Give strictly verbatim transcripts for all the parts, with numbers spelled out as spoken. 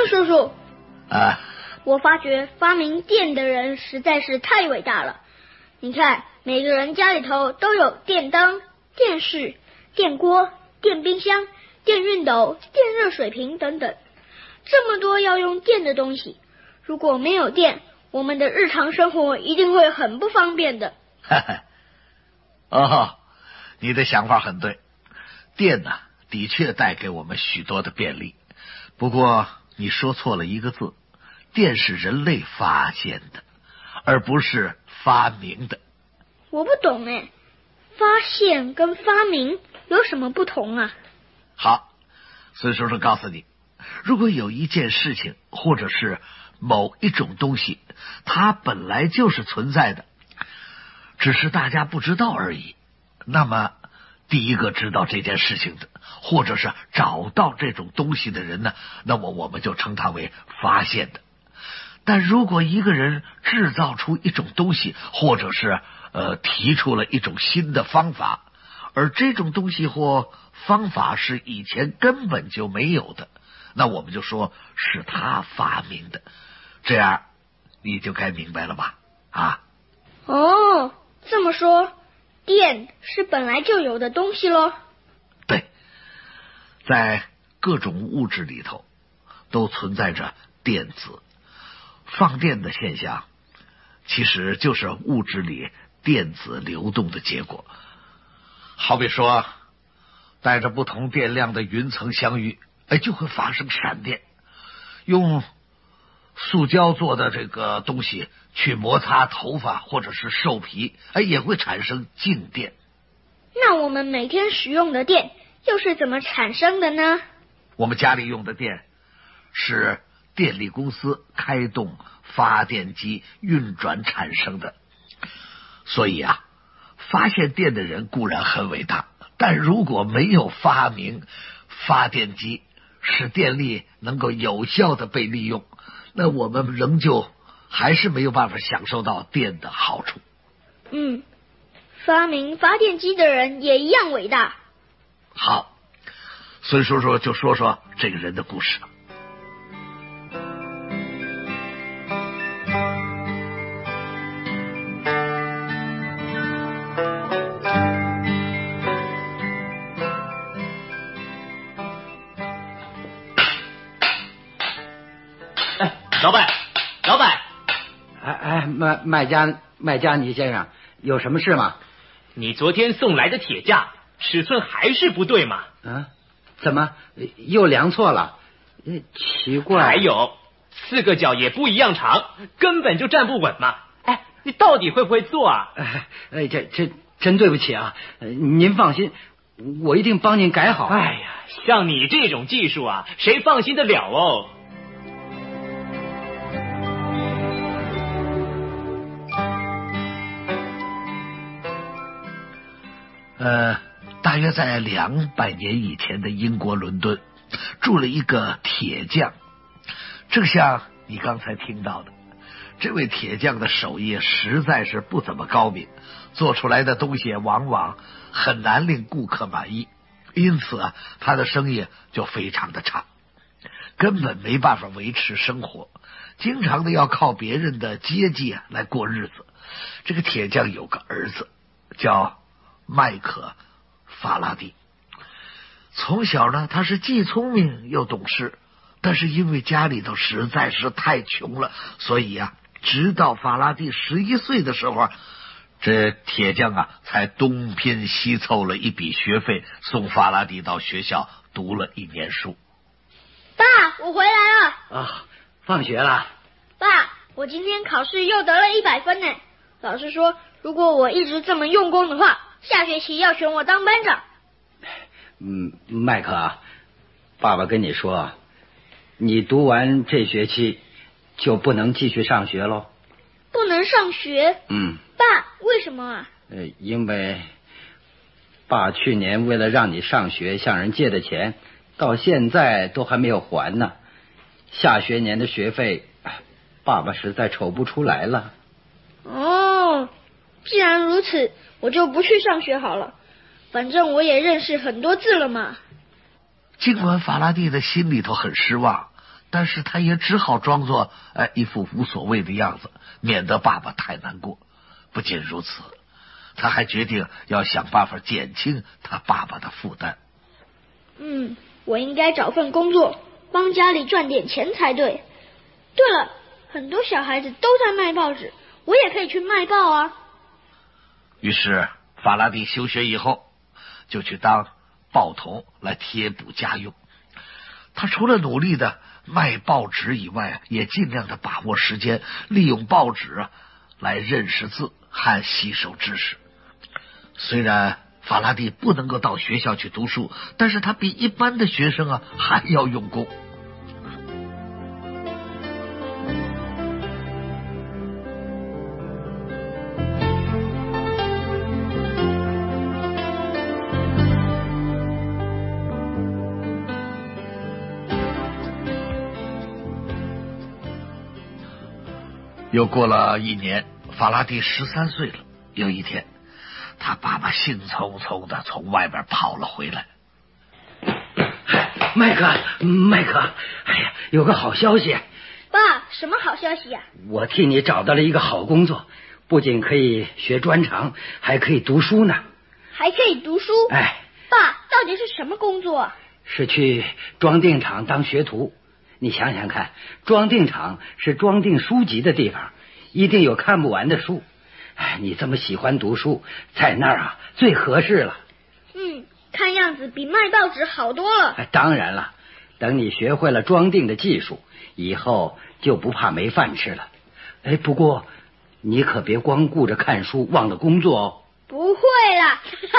孙叔叔， 啊， 我发觉发明电的人实在是太伟大了。你看，每个人家里头都有电灯、电视、电锅、电冰箱、电熨斗、电热水瓶等等，这么多要用电的东西，如果没有电，我们的日常生活一定会很不方便的。 哈哈，哦，你的想法很对，电呢，的确带给我们许多的便利。不过你说错了一个字，电是人类发现的，而不是发明的。 我不懂哎，发现跟发明有什么不同啊？ 好，孙叔叔告诉你，如果有一件事情或者是某一种东西，它本来就是存在的，只是大家不知道而已，那么第一个知道这件事情的，或者是找到这种东西的人呢，那么我们就称它为发现的。但如果一个人制造出一种东西，或者是呃提出了一种新的方法，而这种东西或方法是以前根本就没有的，那我们就说是他发明的。这样你就该明白了吧？啊？ 哦，这么说，电是本来就有的东西咯？ 对，在各种物质里头都存在着电子。放电的现象其实就是物质里电子流动的结果。好比说带着不同电量的云层相遇，哎，就会发生闪电。用塑胶做的这个东西去摩擦头发或者是兽皮，哎，也会产生静电。 那我们每天使用的电又是怎么产生的呢？ 我们家里用的电是电力公司开动发电机运转产生的。所以啊，发现电的人固然很伟大，但如果没有发明发电机，使电力能够有效的被利用，那我们仍旧还是没有办法享受到电的好处。 嗯，发明发电机的人也一样伟大。 好，孙叔叔就说说这个人的故事。 老板，老板， 哎哎，麦麦加麦加尼先生，有什么事吗？ 你昨天送来的铁架尺寸还是不对嘛？ 嗯，怎么又量错了？奇怪。 还有四个角也不一样长，根本就站不稳嘛。哎，你到底会不会做啊？ 哎哎，这这真对不起啊！您放心，我一定帮您改好。 哎呀，像你这种技术啊，谁放心得了哦？ 呃，大约在两百年以前的英国伦敦，住了一个铁匠。正像你刚才听到的，这位铁匠的手艺实在是不怎么高明，做出来的东西往往很难令顾客满意，因此啊，他的生意就非常的差，根本没办法维持生活，经常的要靠别人的接济啊来过日子。这个铁匠有个儿子叫麦克法拉第，从小呢，他是既聪明又懂事，但是因为家里头实在是太穷了，所以啊，直到法拉第十一岁的时候，这铁匠啊才东拼西凑了一笔学费，送法拉第到学校读了一年书。 爸，我回来了。 啊，放学了。 爸，我今天考试又得了一百分呢。老师说，如果我一直这么用功的话，下学期要选我当班长。 嗯，麦克啊，爸爸跟你说，你读完这学期就不能继续上学喽。 不能上学？ 嗯。 爸，为什么啊？ 呃，因为爸去年为了让你上学向人借的钱，到现在都还没有还呢。下学年的学费，爸爸实在筹不出来了。 哦，既然如此，我就不去上学好了，反正我也认识很多字了嘛。 尽管法拉第的心里头很失望， 但是他也只好装作哎一副无所谓的样子，免得爸爸太难过。不仅如此，他还决定要想办法减轻他爸爸的负担。 嗯，我应该找份工作，帮家里赚点钱才对。对了，很多小孩子都在卖报纸，我也可以去卖报啊。 于是法拉第休学以后，就去当报童来贴补家用。他除了努力的卖报纸以外，也尽量的把握时间，利用报纸啊来认识字和吸收知识。虽然法拉第不能够到学校去读书，但是他比一般的学生啊还要用功。又过了一年，法拉第十三岁了。有一天，他爸爸兴冲冲的从外边跑了回来。 麦克，麦克，哎呀，有个好消息！ 爸，什么好消息啊？ 我替你找到了一个好工作，不仅可以学专长，还可以读书呢。 还可以读书？ 哎， 爸，到底是什么工作啊？ 是去装订厂当学徒。你想想看，装订厂是装订书籍的地方，一定有看不完的书。哎，你这么喜欢读书，在那儿啊最合适了。 嗯，看样子比卖报纸好多了。 哎，当然了，等你学会了装订的技术，以后就不怕没饭吃了。哎，不过你可别光顾着看书，忘了工作哦。 不会啦。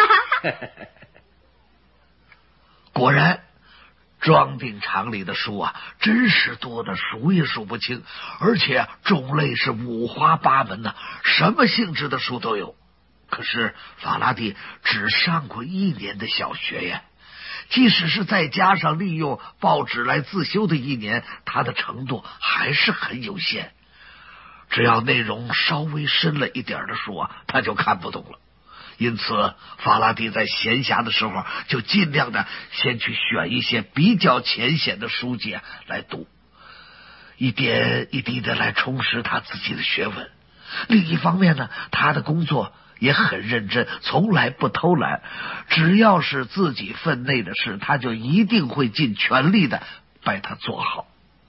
果然，装订厂里的书啊，真是多的数也数不清，而且种类是五花八门的，什么性质的书都有。可是法拉第只上过一年的小学呀，即使是再加上利用报纸来自修的一年，他的程度还是很有限。只要内容稍微深了一点的书啊，他就看不懂了。因此法拉第在闲暇的时候就尽量的先去选一些比较浅显的书籍来读，一点一滴的来充实他自己的学问。另一方面呢，他的工作也很认真，从来不偷懒，只要是自己分内的事，他就一定会尽全力的把它做好。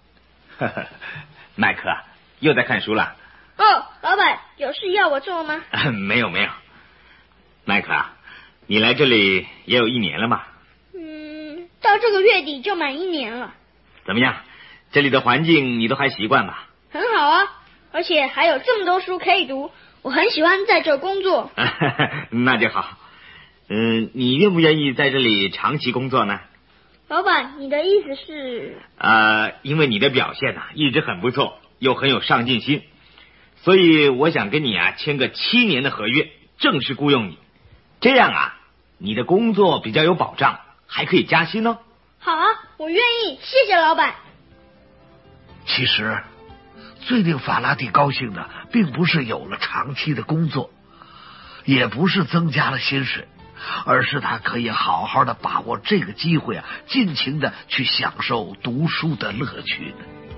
麦克又在看书了？ 哦，老板，有事要我做吗？ 没有没有。麦克啊，你来这里也有一年了嘛？ 嗯，到这个月底就满一年了。 怎么样？这里的环境你都还习惯吧？ 很好啊，而且还有这么多书可以读，我很喜欢在这工作。 那就好。嗯，你愿不愿意在这里长期工作呢？ 老板，你的意思是？ 呃，因为你的表现啊一直很不错，又很有上进心，所以我想跟你啊签个七年的合约，正式雇佣你。这样啊，你的工作比较有保障，还可以加薪哦。 好啊，我愿意，谢谢老板。 其实最令法拉第高兴的并不是有了长期的工作，也不是增加了薪水，而是他可以好好的把握这个机会啊，尽情的去享受读书的乐趣。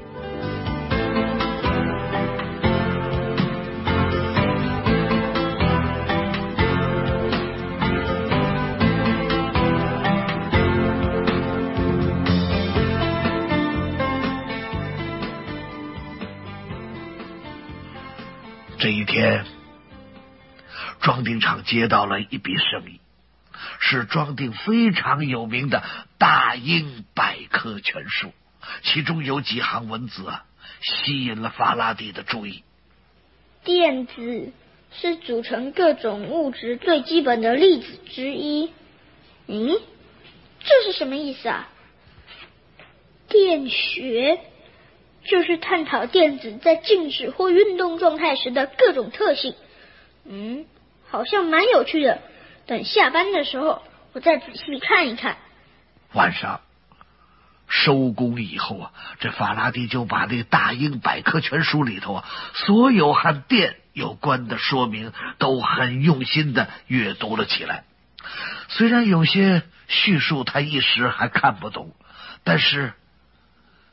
这一天，装订厂接到了一笔生意，是装订非常有名的大英百科全书，其中有几行文字啊，吸引了法拉第的注意。 电子是组成各种物质最基本的粒子之一。嗯，这是什么意思啊？电学就是探讨电子在静止或运动状态时的各种特性。嗯，好像蛮有趣的。等下班的时候，我再仔细看一看。 晚上收工以后啊，这法拉第就把这大英百科全书里头啊，所有和电有关的说明都很用心的阅读了起来。虽然有些叙述他一时还看不懂，但是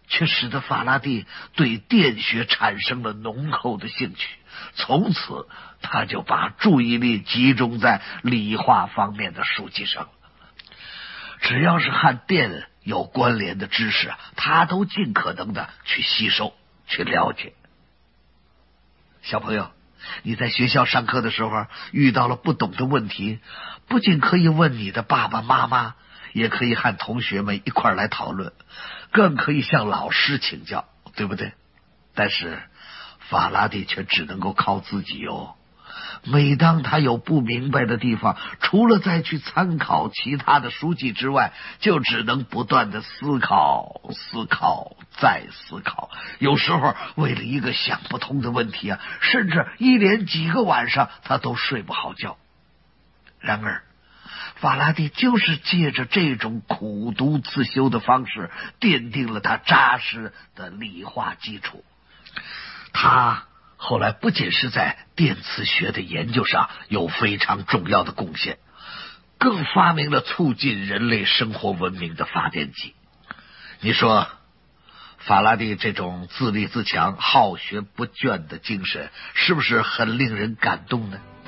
却使得法拉第对电学产生了浓厚的兴趣。从此，他就把注意力集中在理化方面的书籍上。只要是和电有关联的知识，他都尽可能的去吸收、去了解。小朋友，你在学校上课的时候遇到了不懂的问题，不仅可以问你的爸爸妈妈，也可以和同学们一块来讨论，更可以向老师请教，对不对？但是法拉第却只能够靠自己哦。每当他有不明白的地方，除了再去参考其他的书籍之外，就只能不断的思考、思考、再思考。有时候为了一个想不通的问题啊，甚至一连几个晚上他都睡不好觉。然而法拉第就是借着这种苦读自修的方式，奠定了他扎实的理化基础。他后来不仅是在电磁学的研究上有非常重要的贡献，更发明了促进人类生活文明的发电机。你说法拉第这种自立自强、好学不倦的精神，是不是很令人感动呢？